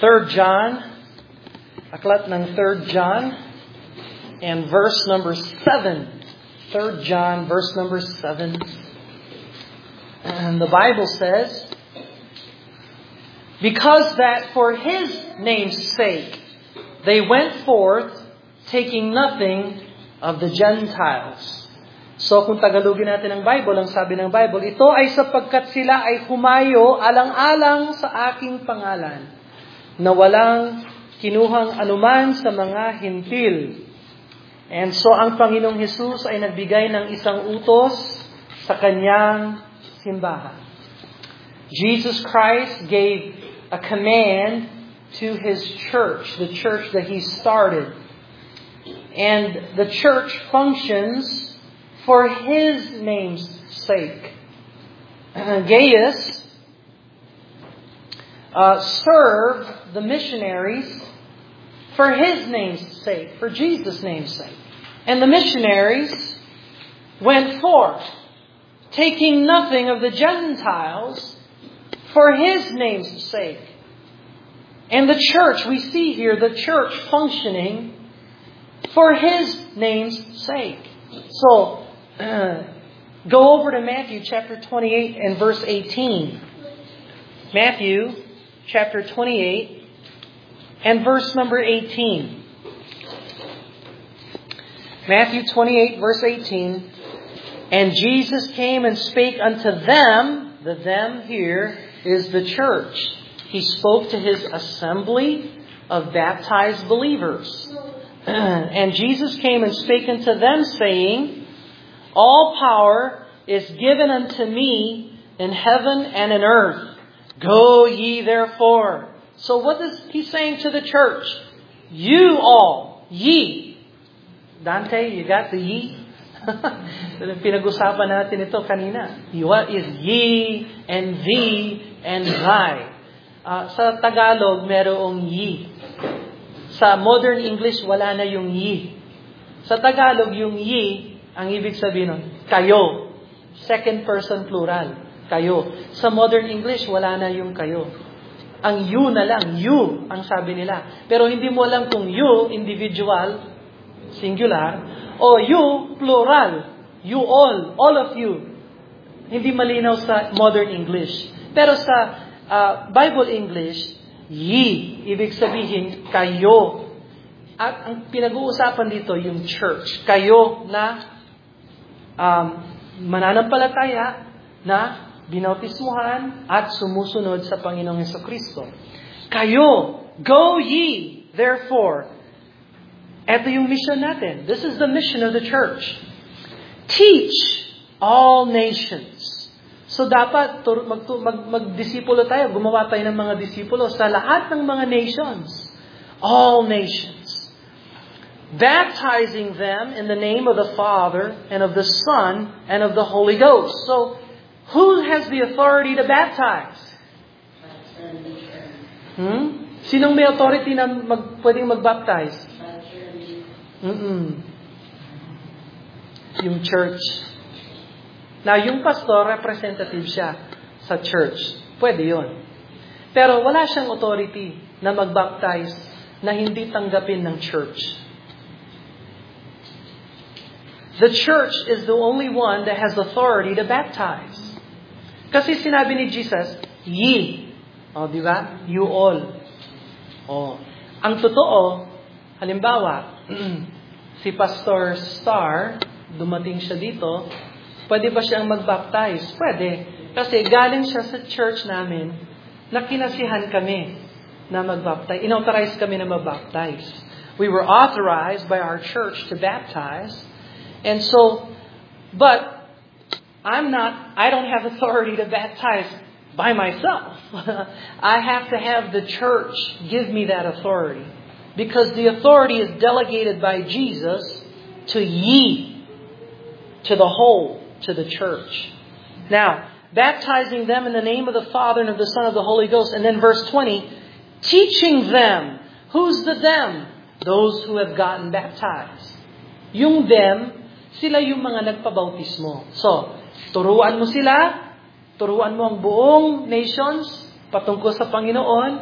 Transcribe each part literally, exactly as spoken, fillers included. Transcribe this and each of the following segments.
Third John, aklat ng Third John, and verse number seven. Third John, verse number seven. And the Bible says, because that for His name's sake they went forth, taking nothing of the Gentiles. So kung Tagalogin natin ang Bible, ang sabi ng Bible, ito ay sapagkat sila ay humayo alang-alang sa aking pangalan, na walang kinuhang anuman sa mga hintil. And so ang Panginoong Hesus ay nagbigay ng isang utos sa kanyang simbahan. Jesus Christ gave a command to His church, the church that He started. And the church functions for His name's sake. Gaius uh, served the missionaries for His name's sake, for Jesus' name's sake. And the missionaries went forth, taking nothing of the Gentiles for His name's sake. And the church, we see here the church functioning for His name's sake. So, uh, go over to Matthew chapter twenty-eight and verse eighteen. Matthew chapter twenty-eight and verse number eighteen. Matthew twenty-eight, verse eighteen. And Jesus came and spake unto them, the them here is the church. He spoke to His assembly of baptized believers. And Jesus came and spake unto them, saying, all power is given unto me in heaven and in earth. Go ye therefore. So what is He saying to the church? You all, ye. Dante, you got the ye? Pinag-usapan natin ito kanina. What is ye and thee and thy? Uh, sa Tagalog, merong ye. Sa modern English, wala na yung ye. Sa Tagalog, yung ye, ang ibig sabihin nun, kayo. Second person plural, kayo. Sa modern English, wala na yung kayo. Ang you na lang, you, ang sabi nila. Pero hindi mo alam kung you, individual, singular, o you, plural. You all, all of you. Hindi malinaw sa modern English. Pero sa uh, Bible English, ye, ibig sabihin, kayo. At ang pinag-uusapan dito, yung church. Kayo na um, mananampalataya na binautismuhan at sumusunod sa Panginoong Hesukristo. Kayo, go ye, therefore. Ito yung mission natin. This is the mission of the church. Teach all nations. So dapat mag, mag, mag-disipulo tayo, gumawa tayo ng mga disipulo sa lahat ng mga nations. All nations. Baptizing them in the name of the Father and of the Son and of the Holy Ghost. So, who has the authority to baptize? Hmm? Sinong may authority na mag, pwedeng mag-baptize? Mm-mm. Yung church. Now, yung pastor, representative siya sa church. Pwede yun. Pero wala siyang authority na mag-baptize na hindi tanggapin ng church. The church is the only one that has authority to baptize. Kasi sinabi ni Jesus, ye. O, di ba? You all. O. Ang totoo, halimbawa, si Pastor Star, dumating siya dito, pwede ba siyang mag-baptize? Pwede. Kasi galing siya sa church namin, na kinasihan kami na mag-baptize. Inauthorize kami na mag-baptize. We were authorized by our church to baptize. And so, but I'm not, I don't have authority to baptize by myself. I have to have the church give me that authority. Because the authority is delegated by Jesus to ye, to the whole, to the church. Now, baptizing them in the name of the Father and of the Son and of the Holy Ghost. And then verse twenty, teaching them. Who's the them? Those who have gotten baptized. Yung them, sila yung mga nagpabautismo. So, turuan mo sila, turuan mo ang buong nations patungkol sa Panginoon,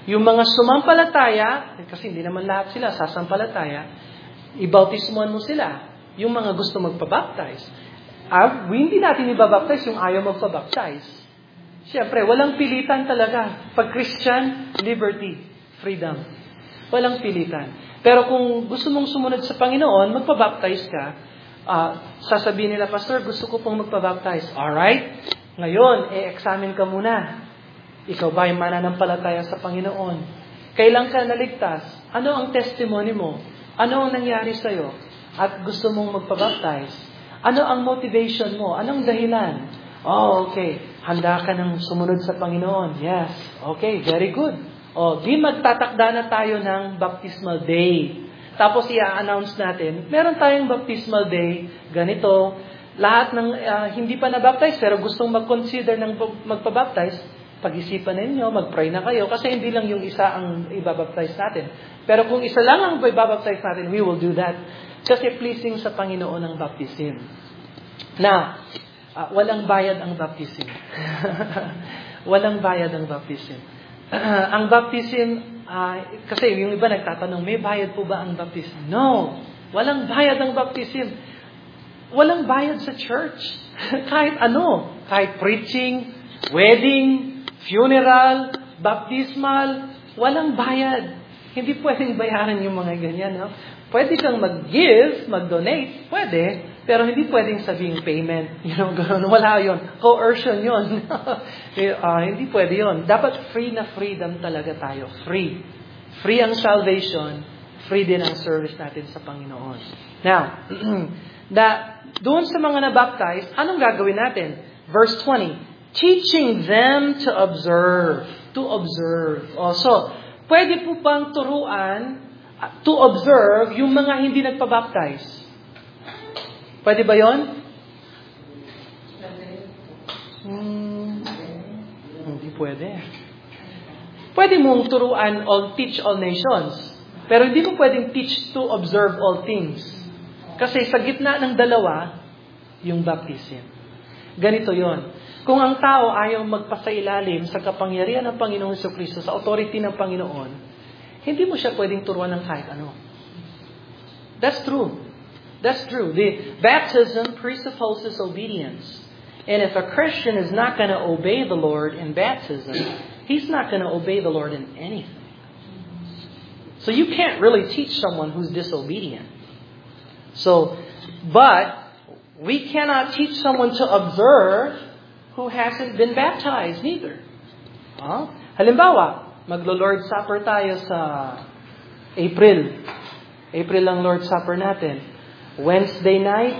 Yung mga sumampalataya, kasi hindi naman lahat sila sasampalataya, ibautismuhan mo sila. Yung mga gusto magpabaptize. Ah, hindi natin ibabaptize yung ayaw magpabaptize. Siyempre, walang pilitan talaga. Pag Christian, liberty, freedom. Walang pilitan. Pero kung gusto mong sumunod sa Panginoon, magpabaptize ka, uh, sasabihin nila, Pastor, gusto ko pong magpabaptize. Alright? Ngayon, e-examine ka muna. Ikaw ba ay mananampalataya sa Panginoon? Kailan ka naligtas? Ano ang testimony mo? Ano ang nangyari sa'yo? At gusto mong magpabaptize? Ano ang motivation mo? Anong dahilan? Oh, okay. Handa ka ng sumunod sa Panginoon. Yes. Okay, very good. O, di magtatakda na tayo ng baptismal day. Tapos i-announce natin, meron tayong baptismal day, ganito. Lahat ng uh, hindi pa nabaptize pero gustong mag-consider ng magpabaptize, pag-isipan ninyo, mag-pray na kayo, kasi hindi lang yung isa ang ibabaptize natin. Pero kung isa lang ang ibabaptize natin, we will do that. Kasi pleasing sa Panginoon ang baptism. Now, uh, walang bayad ang baptism. Walang bayad ang baptism. Uh, ang baptism, uh, kasi yung iba nagtatanong, may bayad po ba ang baptism? No! Walang bayad ang baptism. Walang bayad sa church. Kahit ano. Kahit preaching, wedding, funeral, baptismal, walang bayad. Hindi pwedeng bayaran yung mga ganyan. No? Pwede kang mag-give, mag-donate, pwede, pero hindi pwedeng sabing payment. You know, gano'n. Wala yun. Coercion yun. uh, hindi pwede yun. Dapat free na freedom talaga tayo. Free. Free ang salvation, free din ang service natin sa Panginoon. Now, da, doon sa mga nabaptize, anong gagawin natin? Verse twenty, teaching them to observe. To observe. Also, pwede po bang turuan to observe yung mga hindi nagpabaptize? Pwede ba yun? Hmm, hindi pwede. Pwede mong turuan all, teach all nations. Pero hindi mo pwedeng teach to observe all things. Kasi sa gitna ng dalawa, yung baptism. Ganito yon. Kung ang tao ayaw magpasailalim sa kapangyarihan ng Panginoong Jesucristo, sa authority ng Panginoon, hindi mo siya pwedeng turuan ng kahit ano. That's true. That's true. The baptism presupposes obedience. And if a Christian is not going to obey the Lord in baptism, he's not going to obey the Lord in anything. So you can't really teach someone who's disobedient. So, but we cannot teach someone to observe who hasn't been baptized neither. Huh? Halimbawa, maglo-Lord Supper tayo sa April. April ang Lord Supper natin. Wednesday night,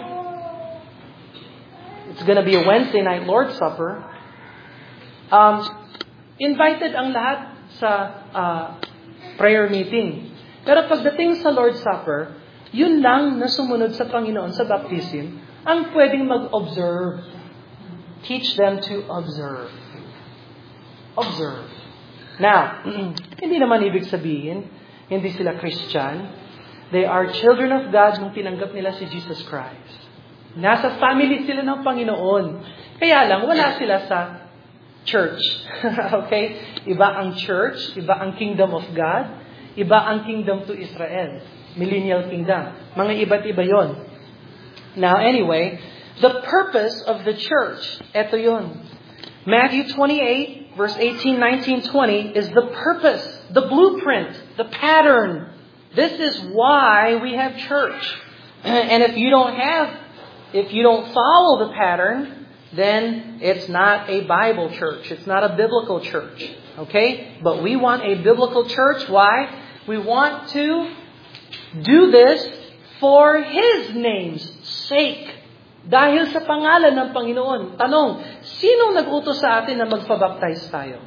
it's gonna be a Wednesday night Lord Supper. Um, invited ang lahat sa uh, prayer meeting. Pero pagdating sa Lord Supper, yun lang na sumunod sa Panginoon sa baptism, ang pwedeng mag-observe. Teach them to observe. Observe. Now, hindi naman ibig sabihin, hindi sila Christian. They are children of God nung tinanggap nila si Jesus Christ. Nasa family sila ng Panginoon. Kaya lang, wala sila sa church. Okay? Iba ang church, iba ang kingdom of God, iba ang kingdom to Israel. Millennial kingdom. Mga iba't iba yon. Now, anyway, the purpose of the church, eto yun. Matthew twenty-eight, verse eighteen, nineteen, twenty is the purpose, the blueprint, the pattern. This is why we have church. And if you don't have, if you don't follow the pattern, then it's not a Bible church. It's not a biblical church. Okay? But we want a biblical church. Why? We want to do this for His name's sake. Dahil sa pangalan ng Panginoon. Tanong, sino nag-utos sa atin na magpabaptize tayo?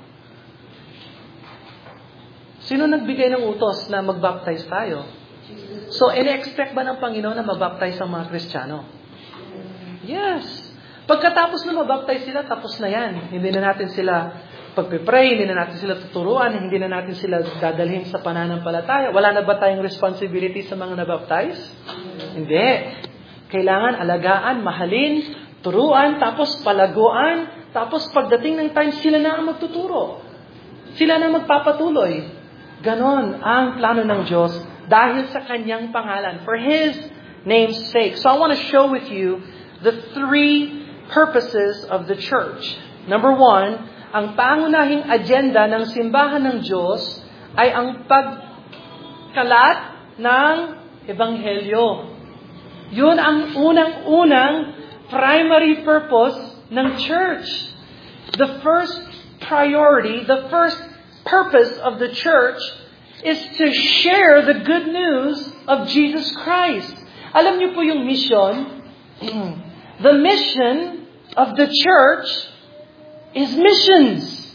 Sino nagbigay ng utos na magbaptize tayo? So, in-expect ba ng Panginoon na mabaptize ang mga Kristiyano? Yes. Pagkatapos na mabaptize sila, tapos na yan. Hindi na natin sila pagpipray, hindi na natin sila tuturuan, hindi na natin sila dadalhin sa pananampalataya. Wala na ba tayong responsibility sa mga nabaptize? Hindi. Kailangan alagaan, mahalin, turuan, tapos palaguan, tapos pagdating ng time, sila na ang magtuturo. sila na magpapatuloy. Ganon ang plano ng Diyos dahil sa Kanyang pangalan, for His name's sake. So I want to show with you the three purposes of the church. Number one, ang pangunahing agenda ng simbahan ng Diyos ay ang pagkalat ng Ebanghelyo. Yun ang unang-unang primary purpose ng church. The first priority, the first purpose of the church is to share the good news of Jesus Christ. Alam niyo po yung mission? The mission of the church is missions.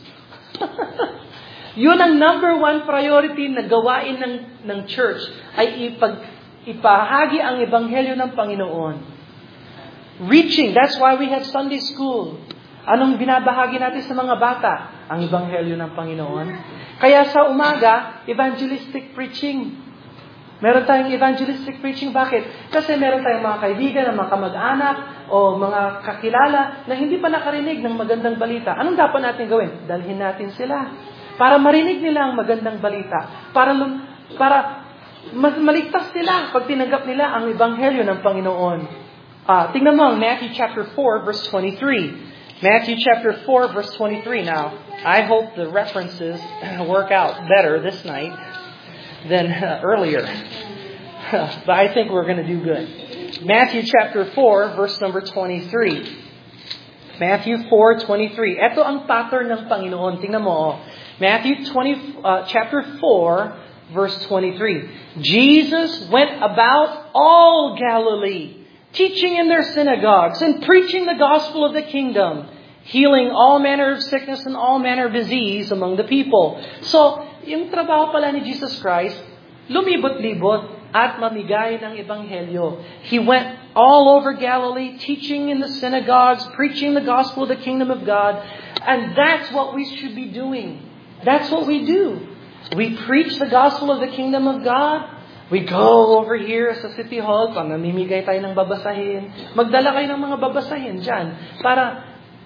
Yun ang number one priority na gawain ng, ng church ay ipag, ipahagi ang Ebanghelyo ng Panginoon. Reaching, that's why we have Sunday school. Anong binabahagi natin sa mga bata? Ang Ebanghelyo ng Panginoon. Kaya sa umaga, evangelistic preaching. Meron tayong evangelistic preaching. Bakit? Kasi meron tayong mga kaibigan, mga kamag-anak, o mga kakilala na hindi pa nakarinig ng magandang balita. Anong dapat natin gawin? Dalhin natin sila. Para marinig nila ang magandang balita. Para, para mas maligtas sila pag tinanggap nila ang Ebanghelyo ng Panginoon. Ah, tingnan mo ang Matthew chapter four, verse twenty-three. Matthew chapter four, verse twenty-three. Now, I hope the references work out better this night than uh, earlier. But I think we're going to do good. Matthew chapter four, verse number twenty-three. Matthew four twenty-three. Ito ang pattern ng Panginoon. Tingnan mo. Oh. Matthew twenty, uh, chapter four, verse twenty-three. Jesus went about all Galilee, teaching in their synagogues and preaching the gospel of the kingdom, healing all manner of sickness and all manner of disease among the people. So, yung trabaho pala ni Jesus Christ, lumibot-libot at mamigay ng Ebanghelyo. He went all over Galilee, teaching in the synagogues, preaching the gospel of the kingdom of God. And that's what we should be doing. That's what we do. We preach the gospel of the kingdom of God. We go over here sa City Hall, pag namimigay tayo ng babasahin. Magdala kayo ng mga babasahin dyan para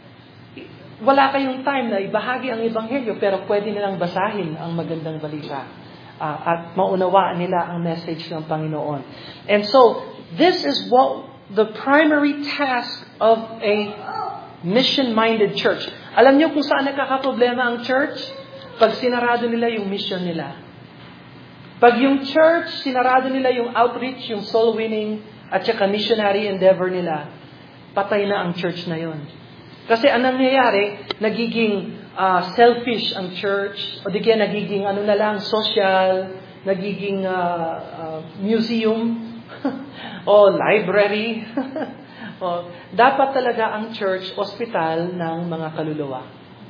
wala kayong time na ibahagi ang Ebanghelyo pero pwede nilang basahin ang magandang balita uh, at maunawaan nila ang message ng Panginoon. And so, this is what the primary task of a mission-minded church. Alam niyo kung saan nagkakaproblema ang church? Pag sinarado nila yung mission nila. Pag yung church, sinarado nila yung outreach, yung soul winning, at saka missionary endeavor nila, patay na ang church na yon. Kasi anong nangyayari, nagiging uh, selfish ang church, o di kaya nagiging ano na lang, social, nagiging uh, uh, museum, o library. o, dapat talaga ang church, ospital ng mga kaluluwa.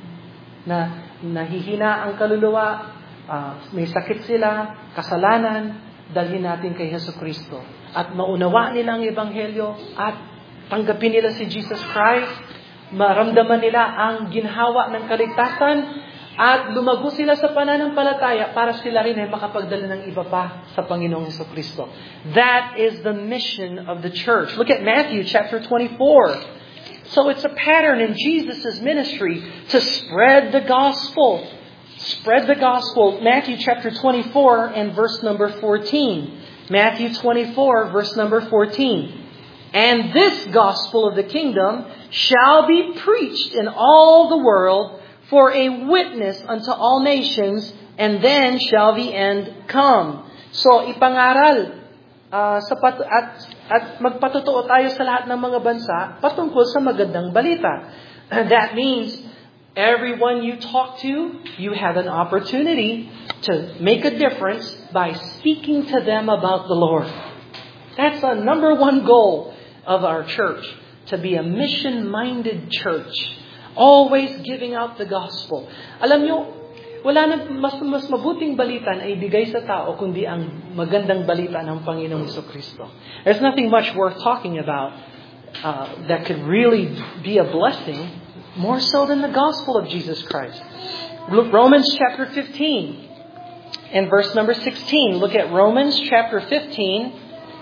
Na nahihina ang kaluluwa, uh, may sakit sila, kasalanan, dalhin natin kay Jesucristo. At maunawa nila ang Ebanghelyo at tanggapin nila si Jesus Christ, maramdaman nila ang ginhawa ng kaligtasan at lumago sila sa pananampalataya para sila rin ay makapagdala ng iba pa sa Panginoong Jesucristo. That is the mission of the church. Look at Matthew chapter twenty-four. So it's a pattern in Jesus' ministry to spread the gospel. Spread the gospel. Matthew chapter twenty-four and verse number fourteen. Matthew twenty-four, verse number fourteen. And this gospel of the kingdom shall be preached in all the world for a witness unto all nations, and then shall the end come. So, ipangaral uh, sa pat- at, at magpatotoo tayo sa lahat ng mga bansa patungkol sa magandang balita. And that means everyone you talk to, you have an opportunity to make a difference by speaking to them about the Lord. That's the number one goal of our church, to be a mission-minded church, always giving out the gospel. Alam nyo, wala na mas, mas mabuting balita na ibigay sa tao kundi ang magandang balita ng Panginoong Jesucristo. There's nothing much worth talking about uh, that could really be a blessing, more so than the gospel of Jesus Christ. Look, Romans chapter fifteen and verse number sixteen. Look at Romans chapter fifteen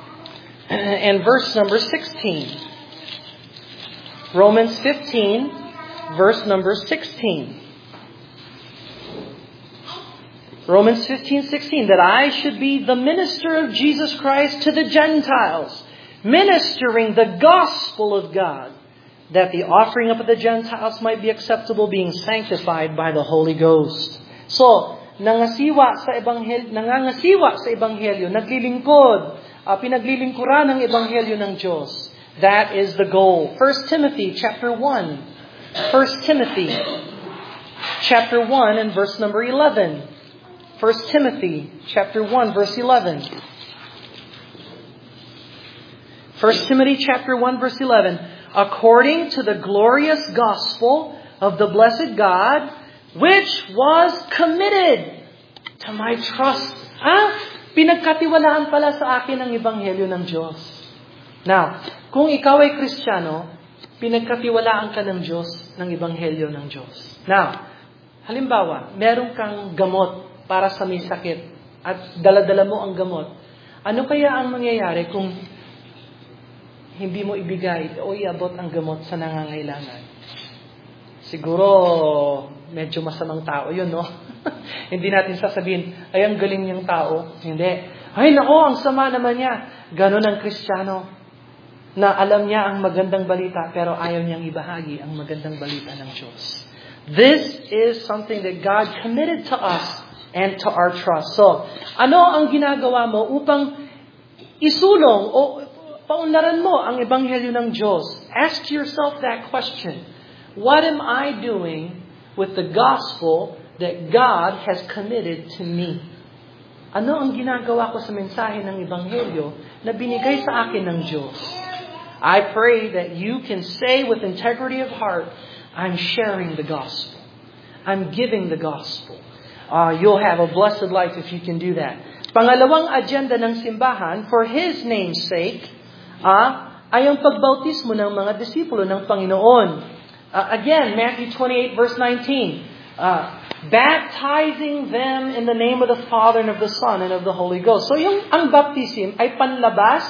and verse number sixteen. Romans fifteen, verse number sixteen. Romans fifteen sixteen, that I should be the minister of Jesus Christ to the Gentiles, ministering the gospel of God, that the offering up of the Gentiles might be acceptable, being sanctified by the Holy Ghost. So, nangasiwa sa ebanghelyo, nangangasiwa sa ebanghelyo, naglilingkod, uh, pinaglilingkuran ng ebanghelyo ng Diyos. That is the goal. First Timothy chapter one. First Timothy chapter one and verse number eleven. First Timothy chapter one verse eleven. First Timothy chapter one verse eleven. According to the glorious gospel of the blessed God, which was committed to my trust. Ah, pinagkatiwalaan pala sa akin ang ebanghelyo ng Diyos. Now, kung ikaw ay Kristiyano, pinagkatiwalaan ka ng Diyos ng ebanghelyo ng Diyos. Now, halimbawa, meron kang gamot para sa may sakit at dala-dala mo ang gamot. Ano kaya ang mangyayari kung hindi mo ibigay o iabot ang gamot sa nangangailangan? Siguro, medyo masamang tao yun, no? Hindi natin sasabihin, ay, ang galing niyang tao. Hindi. Ay, nako, ang sama naman niya. Ganon ang Kristiyano na alam niya ang magandang balita pero ayaw niyang ibahagi ang magandang balita ng Diyos. This is something that God committed to us and to our trust. So, ano ang ginagawa mo upang isulong o paunlaran mo ang ebanghelyo ng Diyos? Ask yourself that question. What am I doing with the gospel that God has committed to me? Ano ang ginagawa ko sa mensahe ng ebanghelyo na binigay sa akin ng Diyos? I pray that you can say with integrity of heart, I'm sharing the gospel. I'm giving the gospel. Uh, you'll have a blessed life if you can do that. Pangalawang agenda ng simbahan, for His name's sake, uh, ay ang pagbautismo ng mga disipulo ng Panginoon. Uh, again, Matthew twenty-eight verse nineteen, uh, baptizing them in the name of the Father and of the Son and of the Holy Ghost. So yung ang baptism ay panlabas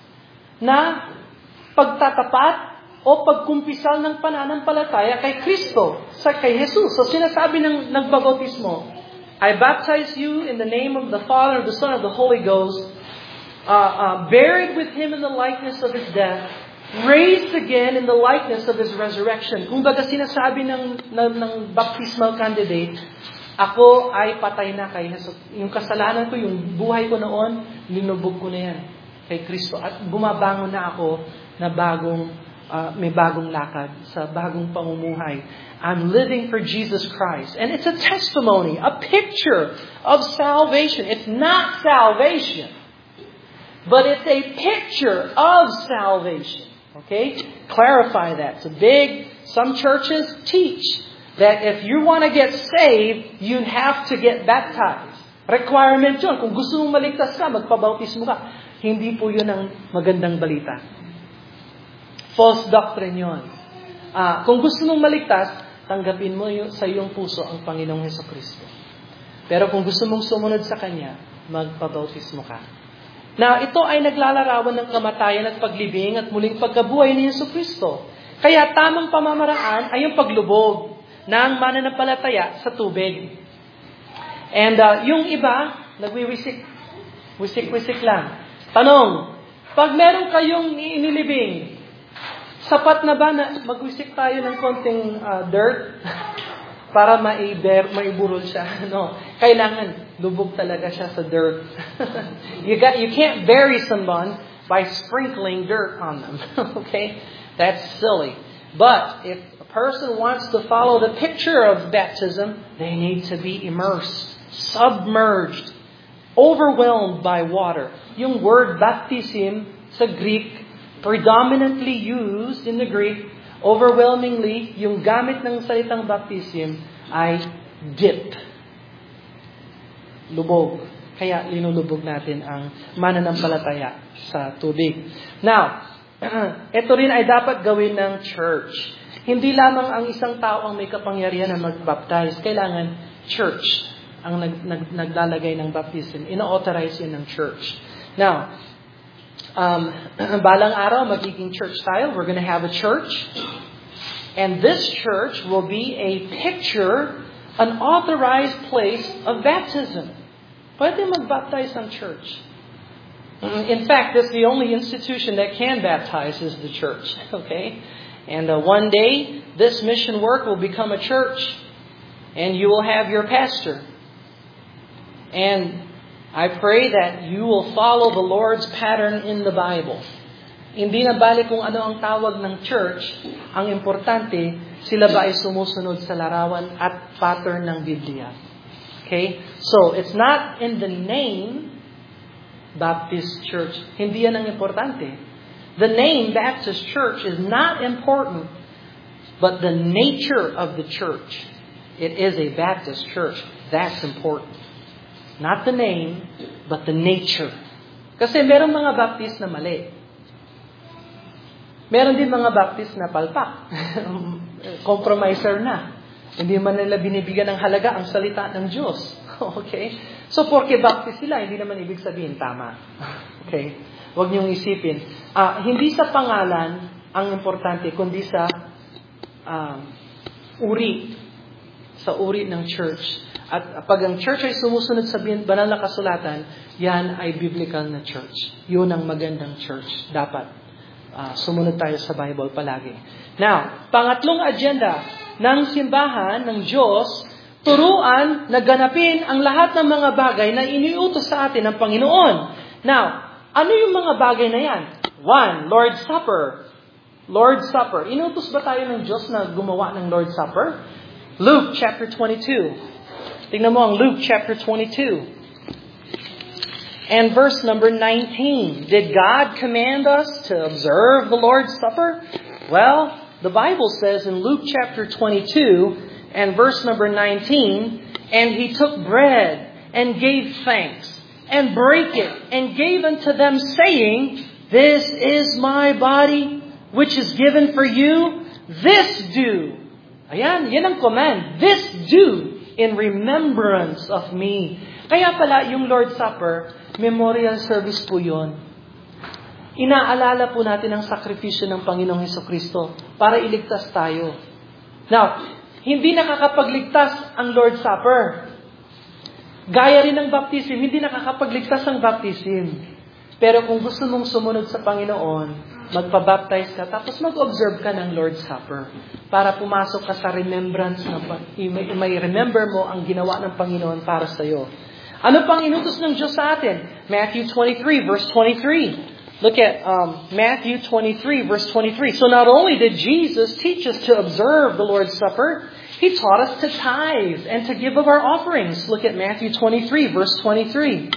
na pagtatapat o pagkumpisal ng pananampalataya kay Kristo, sa kay Jesus. So sinasabi ng nagbabautismo, I baptize you in the name of the Father, of the Son, of the Holy Ghost, uh, uh, buried with Him in the likeness of His death, raised again in the likeness of His resurrection. Kung baga sinasabi ng, ng, ng baptismal candidate, ako ay patay na kay Jesus. Yung kasalanan ko, yung buhay ko noon, linubog ko na yan kay Kristo. At bumabangon na ako na bagong, uh, may bagong lakad sa bagong pamumuhay. I'm living for Jesus Christ. And it's a testimony, a picture of salvation. It's not salvation, but it's a picture of salvation. Okay? Clarify that. It's a big, some churches teach that if you want to get saved, you have to get baptized. Requirement yun. Kung gusto mong maligtas ka, magpabautismo ka. Hindi po yun ang magandang balita. False doctrine yun. Uh, kung gusto mong maligtas, tanggapin mo yun, sa iyong puso ang Panginoong Hesukristo. Pero kung gusto mong sumunod sa Kanya, magpabautismo ka. Now, ito ay naglalarawan ng kamatayan at paglibing at muling pagkabuhay ni Hesukristo. Kaya tamang pamamaraan ay yung paglubog ng mananampalataya sa tubig. And uh, yung iba, nagwiwisik. Wisik-wisik lang. Tanong, pag meron kayong inilibing, sapat na ba na magwisik tayo ng konting uh, dirt para maiber, maiburol siya? No. Kailangan, lubog talaga siya sa dirt. you, got, you can't bury someone by sprinkling dirt on them. Okay? That's silly. But if a person wants to follow the picture of baptism, they need to be immersed, submerged, overwhelmed by water. Yung word baptism sa Greek, predominantly used in the Greek, overwhelmingly, yung gamit ng salitang baptism ay dip. Lubog. Kaya linulubog natin ang mananampalataya sa tubig. Now, ito rin ay dapat gawin ng church. Hindi lamang ang isang tao ang may kapangyarihan na mag-baptize. Kailangan church ang nag, nag, naglalagay ng baptism. Ino-authorize yun ng church. Now, um, balang araw, magiging church tayo. We're going to have a church. And this church will be a picture an authorized place of baptism. Pwede mag-baptize ang church. In fact, that's the only institution that can baptize is the church. Okay? And uh, one day, this mission work will become a church. And you will have your pastor. And I pray that you will follow the Lord's pattern in the Bible. Hindi na balik kung ano ang tawag ng church. Ang importante, sila ba ay sumusunod sa larawan at pattern ng Biblia. Okay? So, it's not in the name Baptist Church. Hindi yan ang importante. The name Baptist Church is not important, but the nature of the church. It is a Baptist church. That's important. Not the name, but the nature. Kasi meron mga Baptist na mali. Meron din mga Baptist na palpak. Compromiser na. Hindi man nila binibigyan ng halaga ang salita ng Diyos. Okay? So, porque Baptist sila, hindi naman ibig sabihin tama. Okay? Huwag niyong isipin. Uh, hindi sa pangalan ang importante, kundi sa uh, uri. Sa uri ng church. At pag ang church ay sumusunod sa banal na kasulatan, yan ay biblical na church. Yun ang magandang church. Dapat uh, sumunod tayo sa Bible palagi. Now, pangatlong agenda ng simbahan ng Diyos, turuan na ganapin ang lahat ng mga bagay na iniutos sa atin ng Panginoon. Now, ano yung mga bagay na yan? One, Lord's Supper. Lord's Supper. Inutos ba tayo ng Diyos na gumawa ng Lord's Supper? Luke chapter twenty-two. Tingnan mo ang Luke chapter twenty-two. And verse number nineteen. Did God command us to observe the Lord's Supper? Well, the Bible says in Luke chapter twenty-two, and verse number nineteen, and he took bread and gave thanks and brake it and gave unto them, saying, This is my body, which is given for you. This do. Ayan, yan ang command. This do in remembrance of me. Kaya pala yung Lord's Supper, memorial service po yun. Inaalala po natin ang sakripisyo ng Panginoong Hesukristo para iligtas tayo. Now, hindi nakakapagligtas ang Lord's Supper. Gaya rin ng baptism, hindi nakakapagligtas ang baptism. Pero kung gusto mong sumunod sa Panginoon, magpabaptize ka, tapos mag-observe ka ng Lord's Supper para pumasok ka sa remembrance, na, may remember mo ang ginawa ng Panginoon para sa iyo. Ano pang inutos ng Diyos sa atin? Matthew twenty-three, verse twenty-three. Look at um, Matthew twenty-three, verse twenty-three. So not only did Jesus teach us to observe the Lord's Supper, He taught us to tithe and to give of our offerings. Look at Matthew twenty-three, verse twenty-three.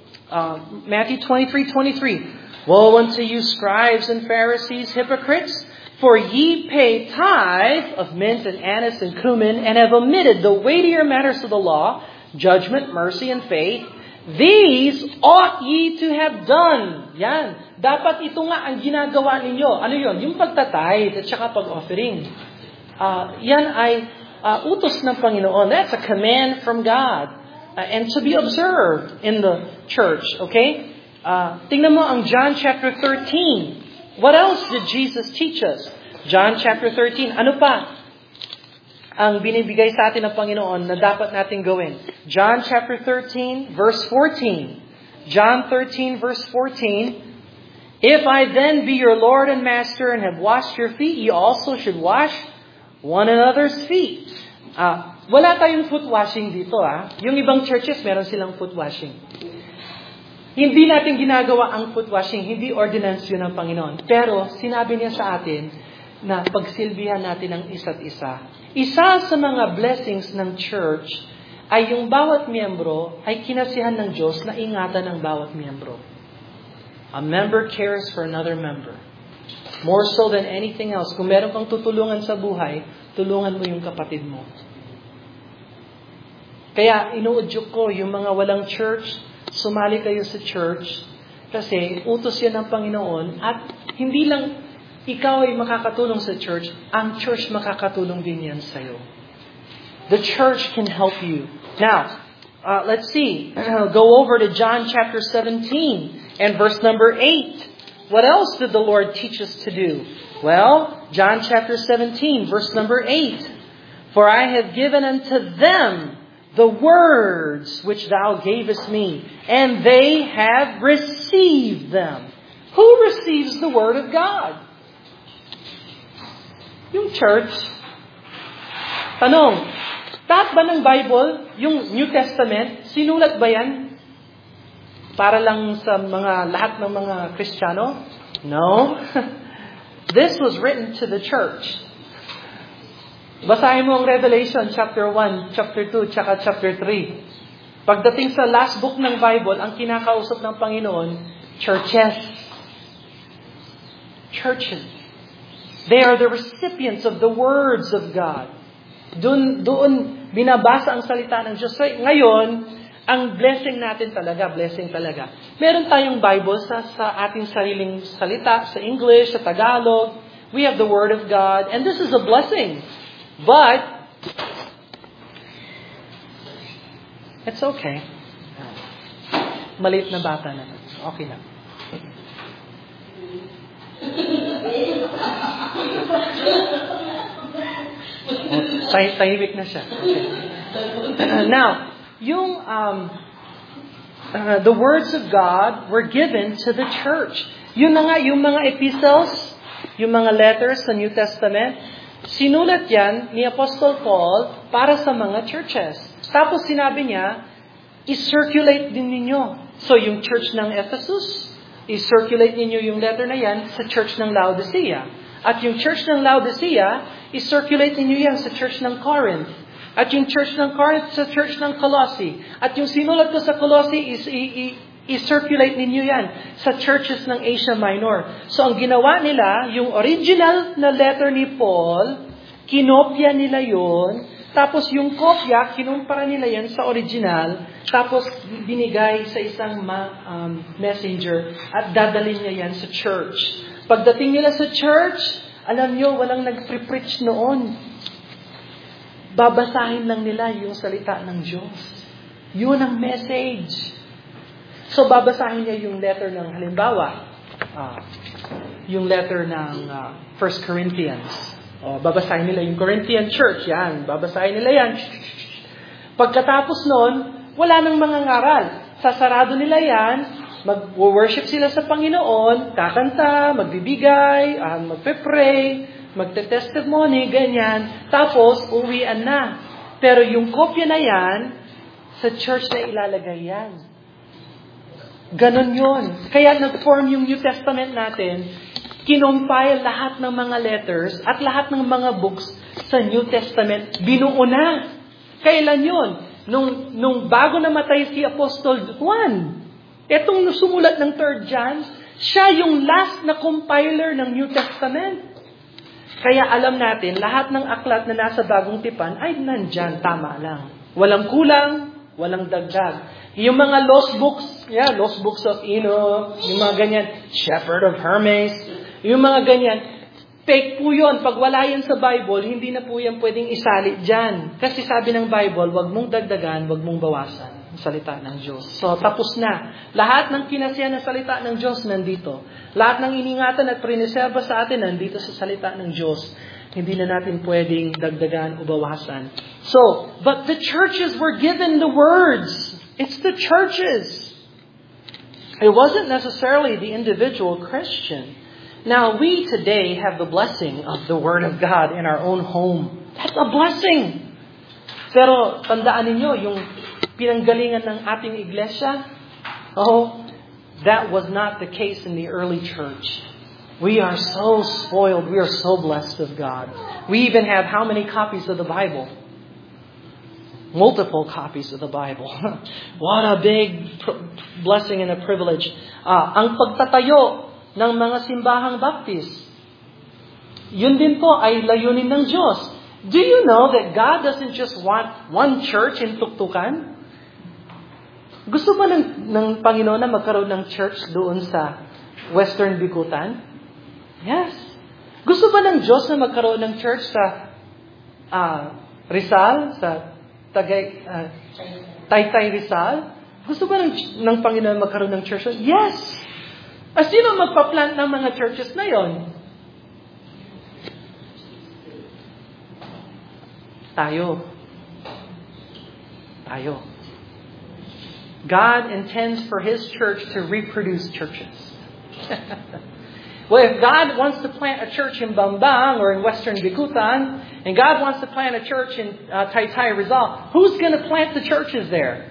Uh, Matthew twenty-three, twenty-three. Woe unto you, scribes and Pharisees, hypocrites! For ye pay tithe of mint and anise and cumin, and have omitted the weightier matters of the law, judgment, mercy, and faith. These ought ye to have done. Yan. Dapat ito nga ang ginagawa ninyo. Ano yun? Yung pagtatithe at saka pag-offering. Uh, yan ay uh, utos ng Panginoon. That's a command from God. Uh, and to be observed in the church. Okay? Uh, tingnan mo ang John chapter thirteen. What else did Jesus teach us? John chapter thirteen. Ano pa ang binibigay sa atin ng Panginoon na dapat natin gawin? John chapter thirteen, verse fourteen. John thirteen, verse fourteen. If I then be your Lord and Master and have washed your feet, ye also should wash one another's feet. Ah, wala tayong foot washing dito, ah. Yung ibang churches, meron silang foot washing. Hindi natin ginagawa ang foot washing, hindi ordinance yun ng Panginoon. Pero sinabi niya sa atin na pagsilbihan natin ang isa't isa. Isa sa mga blessings ng church ay yung bawat miyembro ay kinasihan ng Diyos na ingatan ng bawat miyembro. A member cares for another member. More so than anything else. Kung meron kang tutulungan sa buhay, tulungan mo yung kapatid mo. Kaya inuudyok ko yung mga walang church, sumali kayo sa church kasi utos yan ng Panginoon at hindi lang ikaw ay makakatulong sa church, ang church makakatulong din yan sa'yo. The church can help you. Now, uh, let's see. Go over to John chapter seventeen and verse number eight. What else did the Lord teach us to do? Well, John chapter seventeen, verse number eight. For I have given unto them the words which thou gavest me, and they have received them. Who receives the Word of God? Yung church. Tanong, lahat ba ng Bible, yung New Testament, sinulat ba yan para lang sa mga lahat ng mga Kristiyano? No. This was written to the church. Basahin mo ang Revelation chapter one, chapter two, tsaka chapter three. Pagdating sa last book ng Bible, ang kinakausap ng Panginoon, churches. Churches. They are the recipients of the words of God. Doon, doon binabasa ang salita ng Diyos. So, ngayon, ang blessing natin talaga, blessing talaga. Meron tayong Bible sa, sa ating sariling salita, sa English, sa Tagalog. We have the Word of God, and this is a blessing. But, it's okay. Maliit na bata na. Okay lang. Oh, tay- tahimik na siya. Okay. Now, yung um, uh, the words of God were given to the church. Yun na nga, yung mga epistles, yung mga letters sa New Testament, sinulat yan ni Apostle Paul para sa mga churches. Tapos sinabi niya, i-circulate din ninyo. So yung church ng Ephesus, i-circulate ninyo yung letter na yan sa church ng Laodicea. At yung church ng Laodicea, i-circulate ninyo yan sa church ng Corinth. At yung church ng Corinth sa church ng Colossae. At yung sinulat ko sa Colossae, is, i- i- i-circulate ninyo yan sa churches ng Asia Minor. So ang ginawa nila, yung original na letter ni Paul, kinopya nila yon. Tapos yung kopya, kinumpara nila yan sa original. Tapos binigay sa isang ma- um, messenger at dadalhin niya yan sa church. Pagdating nila sa church, alam nyo, walang nag-preach noon. Babasahin lang nila yung salita ng Diyos. Yun ang message. So, babasahin niya yung letter ng, halimbawa, uh, yung letter ng uh, First Corinthians. O, babasahin nila yung Corinthian church. Yan, babasahin nila yan. Pagkatapos nun, wala nang mga ngaral. Sasarado nila yan, mag-worship sila sa Panginoon, kakanta, magbibigay, uh, magpe-pray, magte-testimony, ganyan. Tapos, uwian na. Pero yung kopya na yan, sa church na ilalagay yan. Ganon yun. Kaya nag-form yung New Testament natin, kinompile lahat ng mga letters at lahat ng mga books sa New Testament. Binuo na. Kailan yun? Nung, nung bago namatay si Apostol Juan. Etong sumulat ng third John, siya yung last na compiler ng New Testament. Kaya alam natin, lahat ng aklat na nasa Bagong Tipan ay nandyan, tama lang. Walang kulang, walang dagdag. Yung mga lost books, yeah, lost books of Enoch, yung mga ganyan, Shepherd of Hermes, yung mga ganyan, fake po yun. Pag wala yan sa Bible, hindi na po yan pwedeng isali dyan. Kasi sabi ng Bible, wag mong dagdagan, wag mong bawasan ang salita ng Diyos. So, tapos na. Lahat ng kinasiyan ng salita ng Diyos nandito. Lahat ng iningatan at priniserba sa atin nandito sa salita ng Diyos. Hindi na natin pwedeng dagdagan o bawasan. So, but the churches were given the words. It's the churches. It wasn't necessarily the individual Christian. Now, we today have the blessing of the Word of God in our own home. That's a blessing. Pero, tandaan ninyo, yung pinanggalingan ng ating iglesia, oh, that was not the case in the early church. We are so spoiled. We are so blessed of God. We even have how many copies of the Bible? Multiple copies of the Bible. What a big pr- blessing and a privilege. Uh, ang pagtatayo ng mga simbahang Baptist, yun din po ay layunin ng Diyos. Do you know that God doesn't just want one church in Tuktukan? Gusto ba ng, ng Panginoon na magkaroon ng church doon sa Western Bikutan? Yes. Gusto ba ng Diyos na magkaroon ng church sa uh, Rizal, sa Tagay, uh, Taytay Rizal? Gusto ba ng, ng Panginoon magkaroon ng church? Yes. At sino magpa-plant ng mga churches na yon? Tayo. Tayo. God intends for His church to reproduce churches. Well, if God wants to plant a church in Bambang or in Western Bikutan, and God wants to plant a church in uh, Taytay Rizal, who's going to plant the churches there?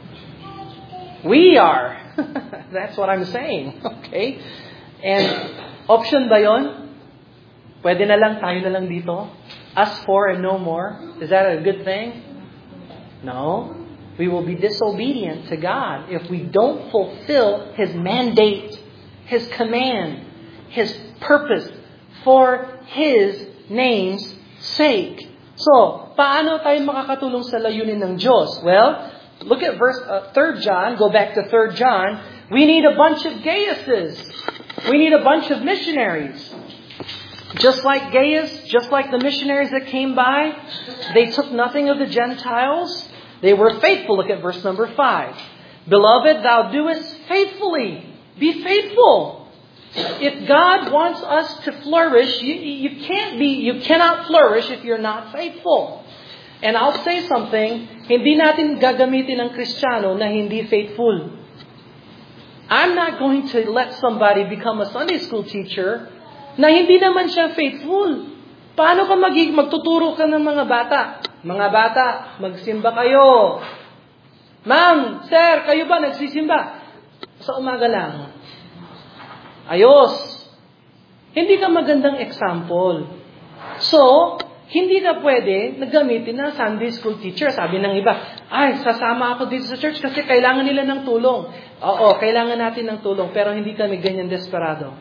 We are. That's what I'm saying. Okay? And option ba yun? Pwede na lang, tayo na lang dito? Us four and no more? Is that a good thing? No. We will be disobedient to God if we don't fulfill His mandate, His command, His purpose for His name's sake. So, paano tayo makakatulong sa layunin ng Diyos? Well, look at verse uh, third John. Go back to third John. We need a bunch of Gaiuses. We need a bunch of missionaries. Just like Gaius, just like the missionaries that came by, they took nothing of the Gentiles. They were faithful. Look at verse number five. Beloved, thou doest faithfully. Be faithful. If God wants us to flourish, you, you can't be, you cannot flourish if you're not faithful. And I'll say something, hindi natin gagamitin ang Kristiyano na hindi faithful. I'm not going to let somebody become a Sunday school teacher na hindi naman siya faithful. Paano ka magig magtuturo ka ng mga bata? Mga bata, magsimba kayo. Ma'am, sir, kayo ba nagsisimba? Sa umaga lang. Ayos. Hindi ka magandang example. So, hindi ka pwede nagamitin na Sunday school teacher. Sabi ng iba, ay, sasama ako dito sa church kasi kailangan nila ng tulong. Oo, kailangan natin ng tulong, pero hindi kami ganyan desperado.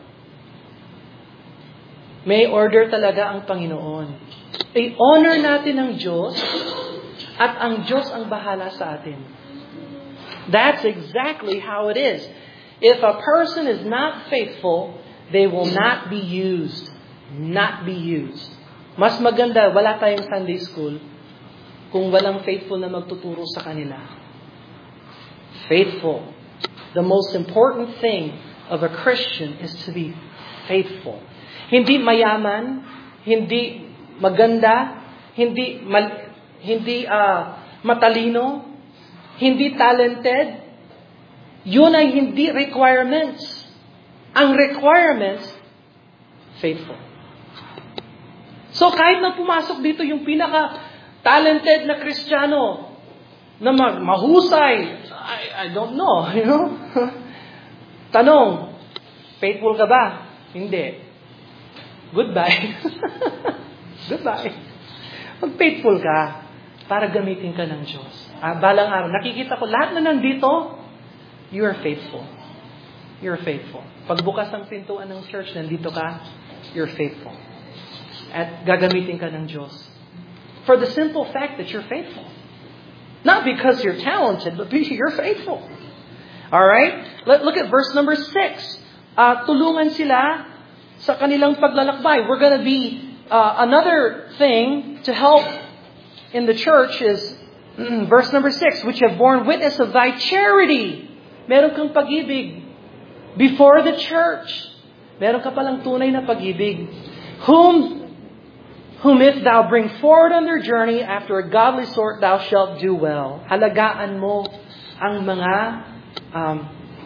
May order talaga ang Panginoon. I-honor natin ang Diyos at ang Diyos ang bahala sa atin. That's exactly how it is. If a person is not faithful, they will not be used. Not be used. Mas maganda, wala tayong Sunday school kung walang faithful na magtuturo sa kanila. Faithful. The most important thing of a Christian is to be faithful. Hindi mayaman, hindi maganda, hindi mal, hindi uh, matalino, hindi talented. Yun ay hindi requirements. Ang requirements, faithful. So kahit na pumasok dito yung pinaka-talented na Kristiyano, na mag, mahusay, I, I don't know, you know? Tanong, faithful ka ba? Hindi. Goodbye. Goodbye. Mag-faithful ka para gamitin ka ng Diyos. Ah, balang araw, nakikita ko lahat na nandito, you are faithful. You're faithful. Pagbukas ng pintuan ng church, nandito ka, you're faithful. At gagamitin ka ng Diyos. For the simple fact that you're faithful. Not because you're talented, but because you're faithful. Alright? Let, look at verse number six. Uh, tulungan sila sa kanilang paglalakbay. We're going to be, uh, another thing to help in the church is, mm, verse number six, which have borne witness of thy charity. Meron kang pag-ibig before the church. Meron ka palang tunay na pag-ibig. Whom, whom if thou bring forward on their journey after a godly sort, thou shalt do well. Halagaan mo ang mga um,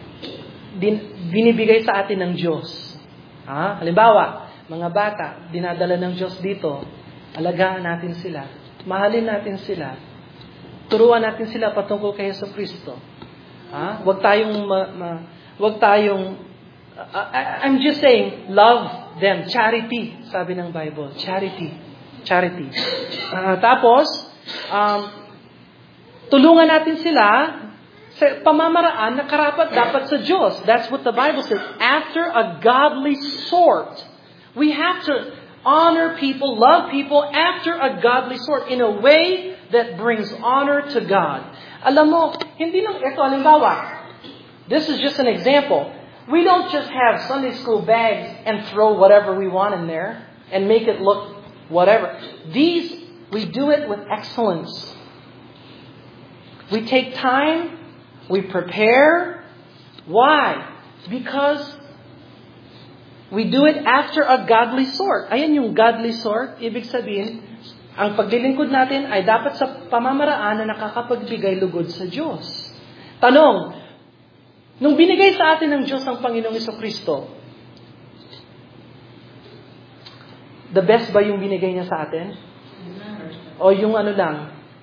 din, binibigay sa atin ng Diyos. Ha? Halimbawa, mga bata, dinadala ng Diyos dito. Alagaan natin sila. Mahalin natin sila. Turuan natin sila patungkol kay Yesu Kristo. Ha? Huwag tayong ma, ma, huwag tayong uh, I, I'm just saying, love them. Charity, sabi ng Bible. Charity. Charity. Uh, tapos, um, tulungan natin sila sa pamamaraan na karapat dapat sa Diyos. That's what the Bible says. After a godly sort. We have to honor people, love people after a godly sort in a way that brings honor to God. Alam mo, hindi lang ito, halimbawa, this is just an example. We don't just have Sunday school bags and throw whatever we want in there and make it look whatever. These, we do it with excellence. We take time. We prepare. Why? Because we do it after a godly sort. Ayan yung godly sort. Ibig sabihin, ang paglilingkod natin ay dapat sa pamamaraan na nakakapagbigay lugod sa Diyos. Tanong, nung binigay sa atin ng Diyos ang Panginoong Jesucristo, the best ba yung binigay niya sa atin? O yung ano lang?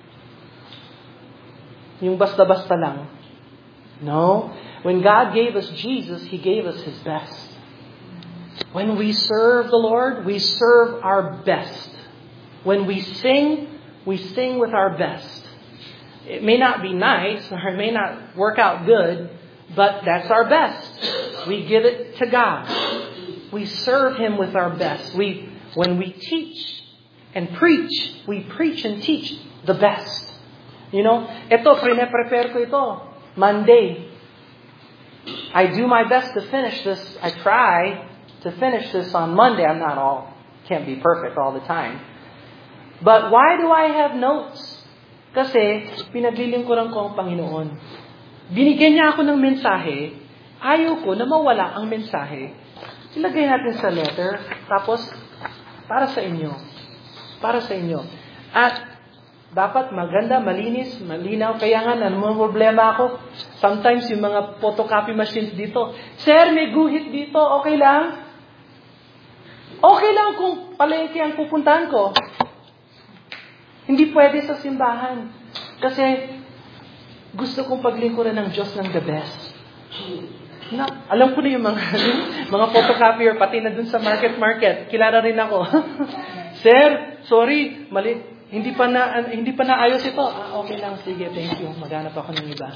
Yung basta-basta lang? No. When God gave us Jesus, He gave us His best. When we serve the Lord, we serve our best. When we sing, we sing with our best. It may not be nice, or it may not work out good, but that's our best. We give it to God. We serve Him with our best. We, when we teach and preach, we preach and teach the best. You know, ito, pre-prepare ko ito. Monday. I do my best to finish this. I try to finish this on Monday. I'm not all, can't be perfect all the time. But why do I have notes? Kasi, pinaglilingkuran ko ang Panginoon. Binigyan niya ako ng mensahe. Ayaw ko na mawala ang mensahe. Ilagay natin sa letter. Tapos, para sa inyo. Para sa inyo. At, dapat maganda, malinis, malinaw. Kaya nga, ano mga problema ako? Sometimes yung mga photocopy machines dito, Sir, may guhit dito, okay lang? Okay lang kung palengke ang pupuntahan ko. Hindi pwede sa simbahan. Kasi gusto kong paglingkuran ng Diyos ng the best. Na, alam ko na yung mga, mga photocopier, pati na dun sa market-market. Kilala rin ako. Sir, sorry, mali. Hindi pa na hindi pa naayos ito. Ah, okay lang, sige, thank you. Maghanap ako ng iba.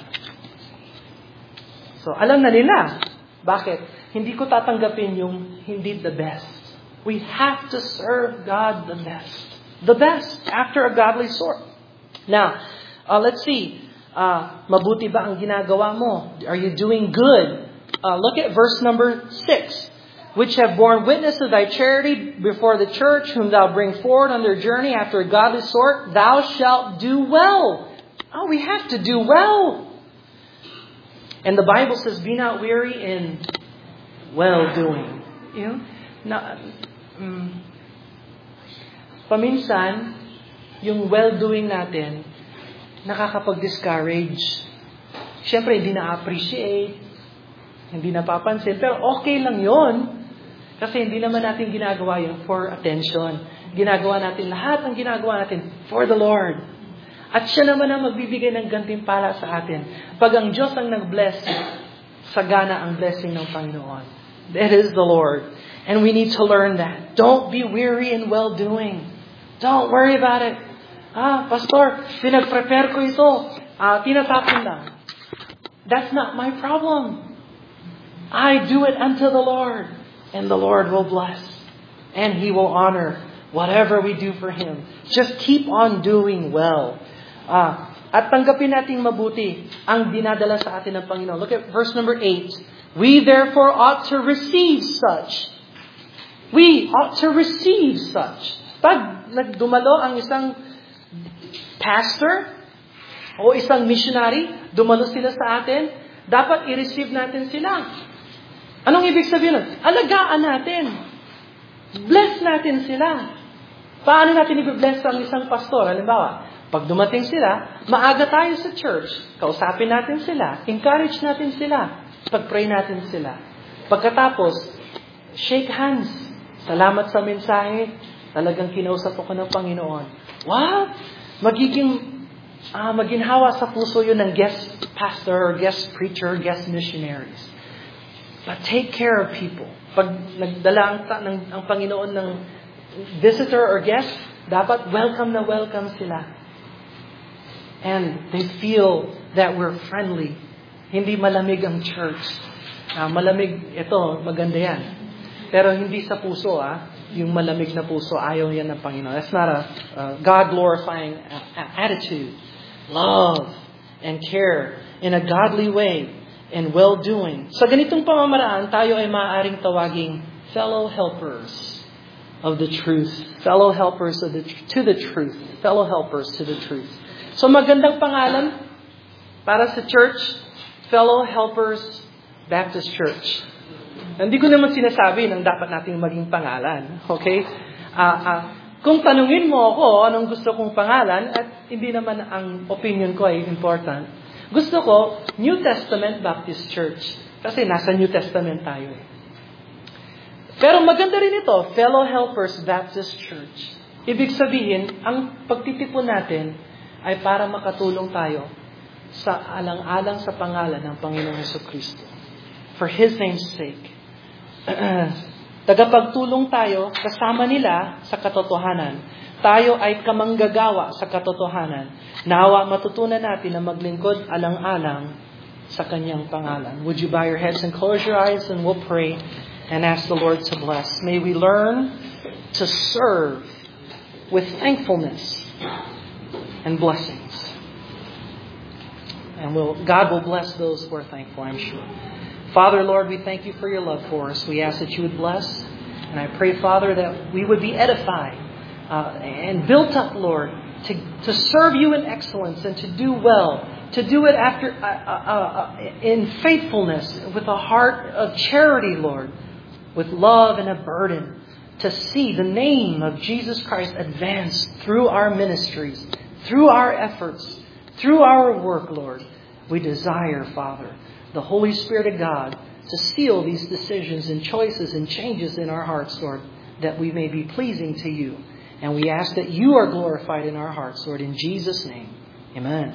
So, alam na nila. Bakit? Hindi ko tatanggapin yung hindi the best. We have to serve God the best. The best after a godly sort. Now, uh, let's see. Uh, mabuti ba ang ginagawa mo? Are you doing good? Uh, look at verse number six. Which have borne witness of thy charity before the church, whom thou bring forward on their journey after a godly sort, thou shalt do well. Oh, we have to do well. And the Bible says, be not weary in well-doing. You know? Na, um, paminsan, yung well-doing natin, nakakapag-discourage. Siyempre, hindi na-appreciate, hindi napapansin, pero okay lang yon. Kasi hindi naman natin ginagawa yun for attention. Ginagawa natin lahat ng ginagawa natin for the Lord. At siya naman ang magbibigay ng gantimpala sa atin. Pag ang Diyos ang nag-bless, sagana ang blessing ng Panginoon. That is the Lord. And we need to learn that. Don't be weary in well-doing. Don't worry about it. Ah, Pastor, pinag-prepare ko ito. Ah, tinatapon lang. That's not my problem. I do it unto the Lord. And the Lord will bless. And He will honor whatever we do for Him. Just keep on doing well. Uh, at tanggapin nating mabuti ang dinadala sa atin ng Panginoon. Look at verse number eight. We therefore ought to receive such. We ought to receive such. Pag nagdumalo ang isang pastor o isang missionary, dumalo sila sa atin, dapat i-receive natin sila. Anong ibig sabihin nun? Alagaan natin. Bless natin sila. Paano natin i-bless ang isang pastor? Halimbawa, pag dumating sila, maaga tayo sa church. Kausapin natin sila. Encourage natin sila. Pag-pray natin sila. Pagkatapos, shake hands. Salamat sa mensahe. Talagang kinausap ako ng Panginoon. What? Magiging, uh, maginhawa sa puso yun ng guest pastor or guest preacher, guest missionaries. But take care of people. Pag nagdala ang, ng, ang Panginoon ng visitor or guest, dapat welcome na welcome sila. And they feel that we're friendly. Hindi malamig ang church. Uh, malamig, ito, maganda yan. Pero hindi sa puso, ah. Yung malamig na puso, ayaw yan ng Panginoon. That's not a uh, God-glorifying uh, attitude. Love and care in a godly way. And well-doing. Sa ganitong pamamaraan, tayo ay maaaring tawaging fellow helpers of the truth. Fellow helpers of the, to the truth. Fellow helpers to the truth. So magandang pangalan para sa church, Fellow Helpers Baptist Church. Hindi ko naman sinasabi nang dapat nating maging pangalan. Okay? Uh, uh, Kung tanungin mo ako anong gusto kong pangalan, at hindi naman ang opinion ko ay important, gusto ko New Testament Baptist Church. Kasi nasa New Testament tayo eh. Pero maganda rin ito, Fellow Helpers Baptist Church. Ibig sabihin, ang pagtitipon natin ay para makatulong tayo sa alang-alang sa pangalan ng Panginoong Jesucristo. For His name's sake. Tagapagtulong tayo kasama nila sa katotohanan. Tayo ay kamanggagawa sa katotohanan. Nawa matutunan natin na maglingkod alang-alang sa Kanyang pangalan. Would you bow your heads and close your eyes and we'll pray and ask the Lord to bless. May we learn to serve with thankfulness and blessings. And we'll, God will bless those who are thankful, I'm sure. Father, Lord, we thank you for your love for us. We ask that you would bless. And I pray, Father, that we would be edified uh, and built up, Lord, to, to serve you in excellence and to do well, to do it after uh, uh, uh, in faithfulness, with a heart of charity, Lord, with love and a burden, to see the name of Jesus Christ advance through our ministries, through our efforts, through our work, Lord. We desire, Father, the Holy Spirit of God to seal these decisions and choices and changes in our hearts, Lord, that we may be pleasing to you. And we ask that you are glorified in our hearts, Lord, in Jesus' name. Amen.